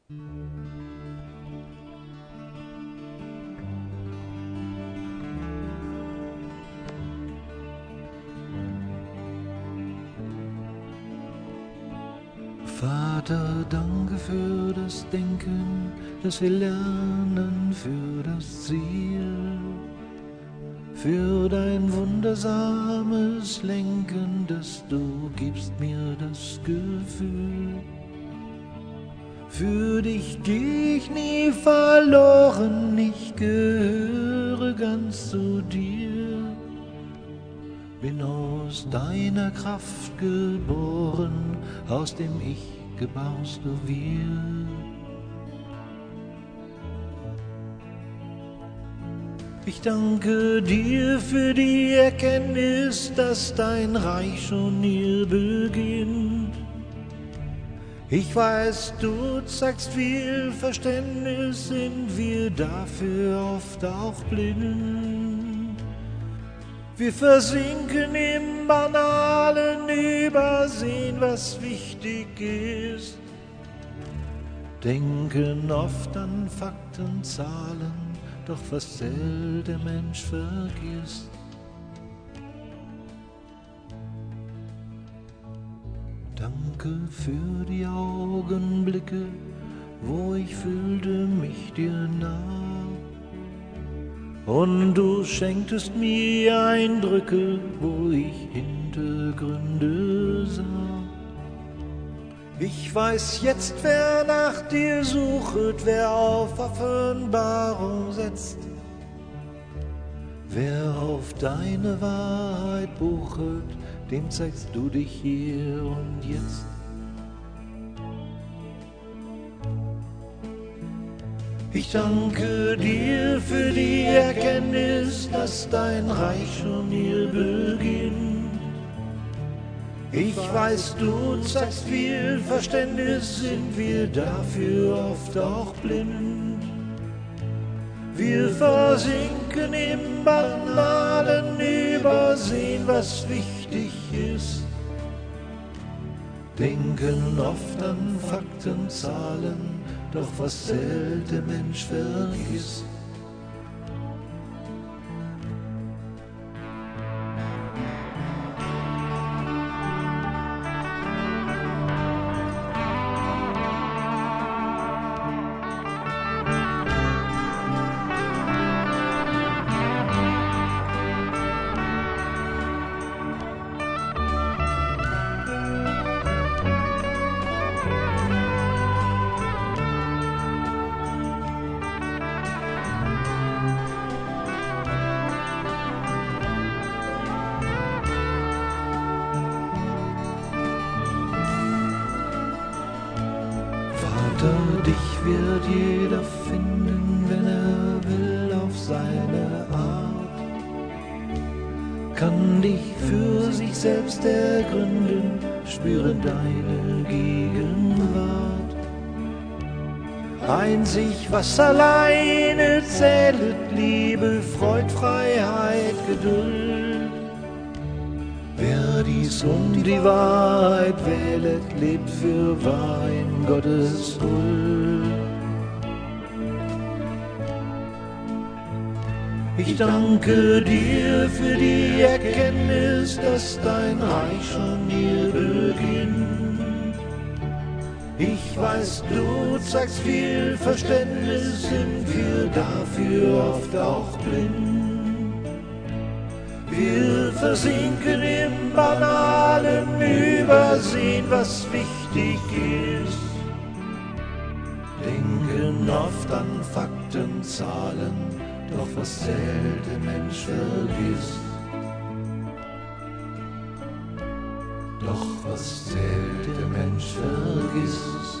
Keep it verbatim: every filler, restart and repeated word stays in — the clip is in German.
Vater, danke für das Denken, dass wir lernen für das Ziel, für dein wundersames Lenken, dass du gibst mir das Gefühl. Für dich geh ich nie verloren, ich gehöre ganz zu dir. Bin aus deiner Kraft geboren, aus dem Ich gebaust du wir. Ich danke dir für die Erkenntnis, dass dein Reich schon hier beginnt. Ich weiß, du zeigst viel Verständnis, sind wir dafür oft auch blind. Wir versinken im Banalen, übersehen, was wichtig ist. Denken oft an Fakten, Zahlen, doch was selten der Mensch vergisst. Danke für die Augenblicke, wo ich fühlte mich dir nah. Und du schenktest mir Eindrücke, wo ich Hintergründe sah. Ich weiß jetzt, wer nach dir sucht, wer auf Offenbarung setzt, wer auf deine Wahrheit bucht, dem zeigst du dich hier und jetzt. Ich danke dir für die Erkenntnis, dass dein Reich schon hier beginnt. Ich weiß, du zeigst viel Verständnis, sind wir dafür oft auch blind. Wir versinken im Banalen, übersehen, was wichtig ist. Denken oft an Fakten, Zahlen, doch was selten der Mensch vergisst. Dich wird jeder finden, wenn er will, auf seine Art. Kann dich für sich selbst ergründen, spüren deine Gegenwart. Einzig, was alleine zählt, Liebe, Freud, Freiheit, Geduld. Wer dies und die Wahrheit wählet, lebt für wahr in Gottes Huld. Ich danke dir für die Erkenntnis, dass dein Reich schon hier beginnt. Ich weiß, du zeigst viel Verständnis, sind wir dafür oft auch blind. Wir versinken im Banalen, übersehen, was wichtig ist. Denken oft an Fakten, Zahlen, doch was selten der Mensch vergisst. Doch was selten der Mensch vergisst.